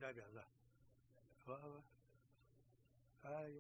代表是吧？哎呀。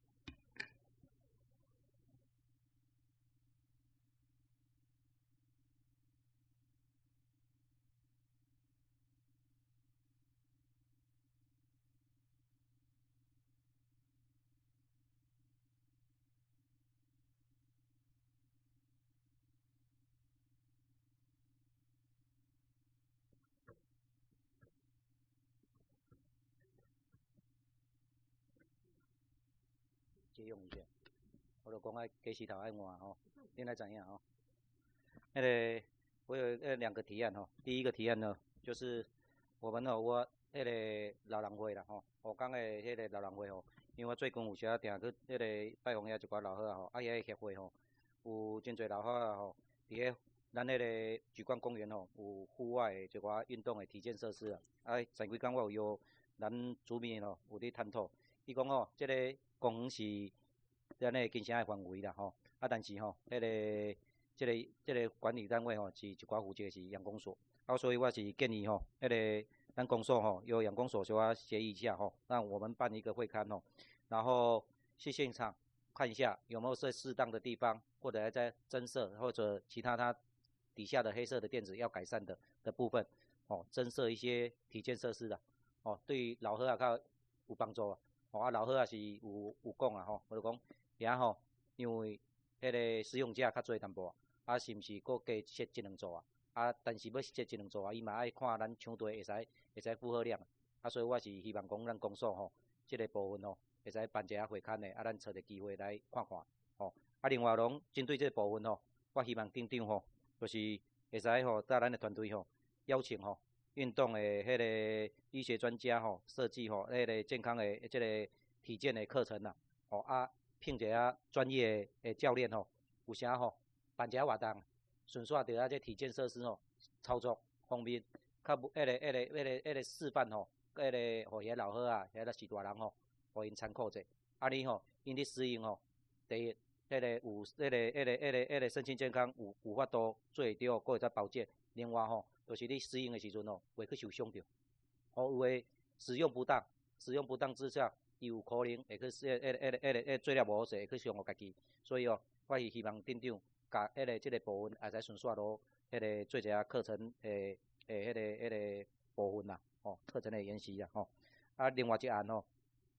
借用一下，我就讲爱假石头爱换吼，恁来怎样吼？那个我有2个提案吼，第一个提案呢，就是我们吼我那个老人会啦吼，河港的迄个老人会吼，因为我最近有时啊定去迄个拜访遐一寡老伙仔吼，啊遐个协会吼，有真侪老伙仔吼，伫个咱迄个举光公园吼，有户外的一寡运动的体健设施啊，前几工我有咱主民吼有咧探讨，伊讲吼，这个公园是咱个金城的范围啦吼，但是吼，迄个这个管理单位吼是一寡负责是阳光所，所以我是建议吼，迄个咱公所吼由阳光所小可协议一下吼，让我们办一个会刊吼，然后去现场看一下有没有适当的地方，或者在增设或者其他它底下的黑色的垫子要改善的部分哦，增设一些体健设施啦哦，对于老伙仔较有帮助啊。哦，老伙仔是有讲啊吼，我就讲遐吼，因为迄个使用者较侪淡薄啊，是毋是搁加设1-2座啊？但是要设1-2座啊，伊嘛爱看咱场地会使负荷量啊，所以我是希望讲咱公所吼，这个部分吼，会使办一下会刊的啊，咱找个机会来看看吼。啊，另外拢针对这个部分吼，我希望店长吼，就是会使吼，带咱的团队吼，邀请吼。运动的迄个医学专家吼，设计吼迄个健康的这个体健的课程啦，吼啊，聘一下专业的教练吼，有啥吼办一下活动，顺续着啊这体健设施吼操作方面，较迄个示范吼，迄个互遐老伙仔，遐是大人吼，互因参考者。啊你吼，因咧适应吼，第一，迄个有迄个身心健康有法度做会着，佫会使保健。另外吼。就是你适应的时阵吼，袂去受伤着。哦，有诶使用不当之下，伊有可能会去做了无好势，会去伤害家己。所以哦，我是希望店长甲即个部分也使顺续落迄个做一下课程迄个部分啦，哦，课程的研习啦，吼。啊，另外一案吼，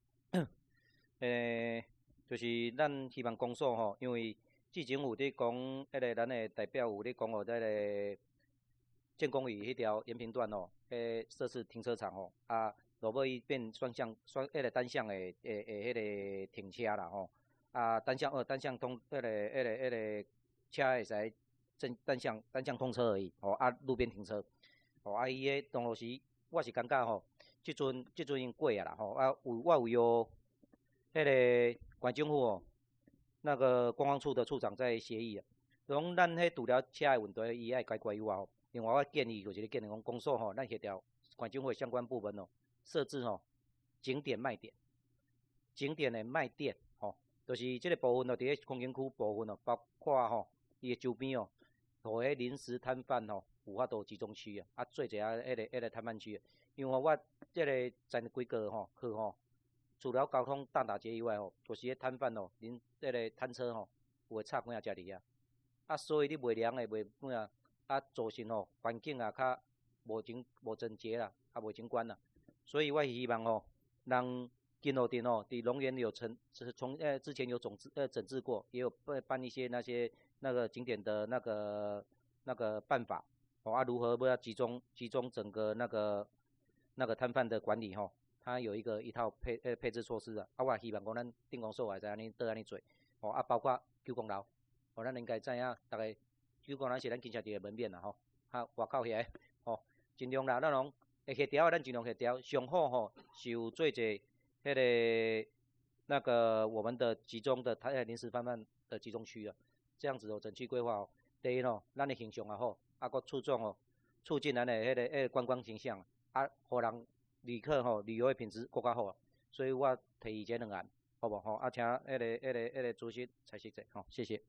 就是咱希望公所吼，因为之前有咧讲迄个咱的代表有咧讲哦，迄个。建工屿迄条延平段吼，设置停车场吼，啊，落尾伊变双迄个单向的迄个停车啦吼，啊，单向通迄个车会使单向通车而已，吼，啊，路边停车，吼，啊，伊个当路时我是感觉吼，即阵因过啊啦吼，啊，我有由迄个管政府哦，那个观光处的处长在协议啊，讲咱迄除了车的问题伊爱解决以外吼。另外，我建议就是建议讲，公所吼，咱协调管政会相关部门哦，设置吼景点卖点，景点的卖点吼，就是这个部分哦，伫咧风景区部分哦，包括吼伊的周边哦，互迄临时摊贩吼有法度集中区啊，做一下迄个摊贩区。因为我这个前几个吼去吼，除了交通大打劫以外吼，就是迄摊贩哦，恁这个摊车吼，有会插几啊只伫啊，所以你卖凉的卖几啊。啊，造成吼环境啊较无整洁啦，啊无景观啦，所以我希望吼，让今后店吼，伫龙园有之前有整治过，也有办一些那个景点的那个办法，哦啊如何要集中整个那个摊贩的管理吼，它有一套配置措施啊，啊我希望讲咱定公所也在安尼做，哦啊包括九公楼，哦咱应该知影大概。比如讲，咱是咱金城的门面啦吼，啊，外口遐吼，尽量啦，咱拢会协调，咱尽量协调。上好吼，是有做者迄个那个我们的集中的临时摊贩的集中区啊，这样子哦，整区规划哦。第一吼，咱的形象也好，啊，佮促进咱的迄个观光形象，啊，互人旅客吼旅游的品质更较好。所以我提议这2案，好无吼？啊，请迄个主席采析者吼，谢谢。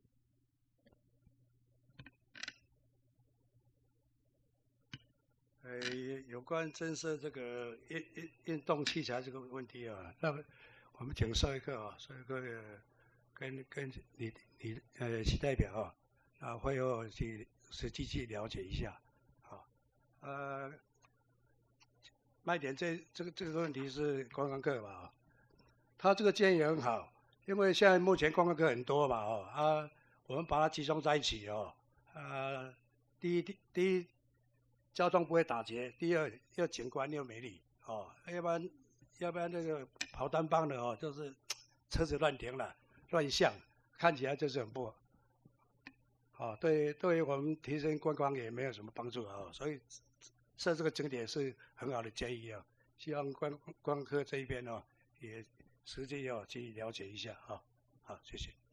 有关增设这个运动器材这个问题啊，那我们请社会课啊，社会课跟你系代表啊，会后去实际去了解一下，卖点这个问题是观光客吧，他这个建议很好，因为现在目前观光客很多嘛，我们把它集中在一起第一交通不会打结，第二又景观又美丽要不然那个跑单帮的就是车子乱停了，乱象，看起来就是很不好，对于我们提升观光也没有什么帮助所以设这个景点是很好的建议希望观光客这一边也实际去了解一下好，谢谢。